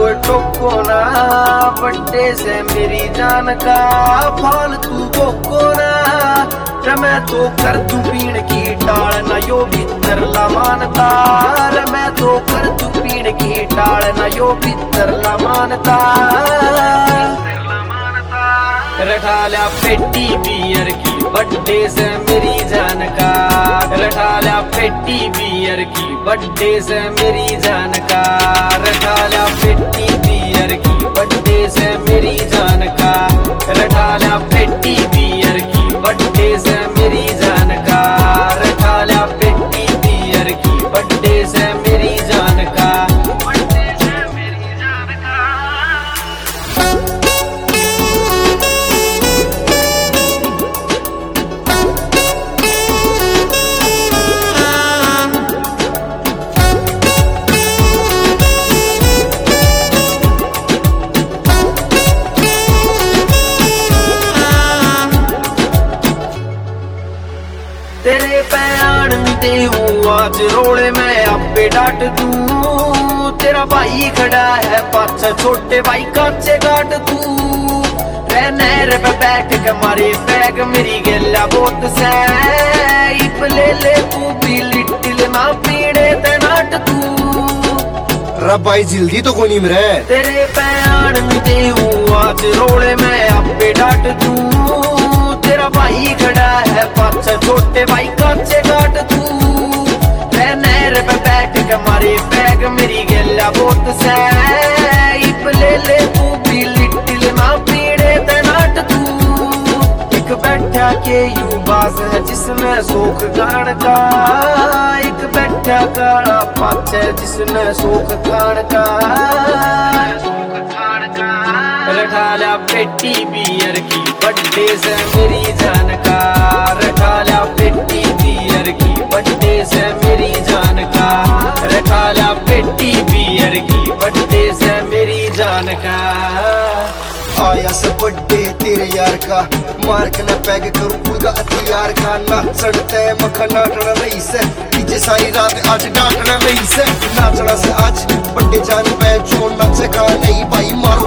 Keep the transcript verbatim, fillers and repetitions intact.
टोको ना, बड्डे से मेरी जान का फालतू बोको ना। मैं तो कर तू पीण की टाल ना यो भीतर ला मानता, मैं तो कर तू पीण की टाल ना यो भीतर ला मानता। रखा लिया पेटी बियर की बड्डे से मेरी जान का, रखा लिया पेटी बियर की बड्डे से मेरी जान का, रखा लिया पेटी बियर की बड्डे से मेरी जान का, रखा लिया पेटी बियर की बड्डे से मेरी जान का, रखा लिया पेटी बियर की बड्डे से मेरी जान का। तेरे पैर दे आज रोड़े मैं आपे डांट दूं, तेरा भाई खड़ा है पाछा छोटे भाई काचे काट तू। नहर पे बैठ के मारे बैग मेरी गेला बोत से, इप ले ले तू भी लिटिल ना पीड़े ते नाट तू। रबाई जल्दी तो कोनी मरे, तेरे पैर दे आज रोड़े मैं आपे डांट दूं, तेरा भाई खड़ा है पाछा छोटे भाई काचे काट तू। नहर पे बैठ के मारे बैग मेरी गेला बोत से, इप ले ले तू भी लिटिल ना पीड़े ते नाट तू। एक बैठा के यू बास है जिसमें सोख गान का, एक बैठा काला पाछ है जिसमें सोख गान का। रखा लिया पेटी बियर की बड्डे से मेरी जान का, रखा लिया पेटी बियर की बड्डे से मेरी जान का, रखा लिया पेटी बियर की बड्डे से मेरी जान का। आया से बड्डे तेरे यार का, मार्क न पैग करूं पूरा हथियार का। नाचते मखा नाटना नहीं से, डीजे सारी रात आज डांटना नहीं से। नाचना से आज बड्डे जान पे जो नाचे का नहीं भाई मार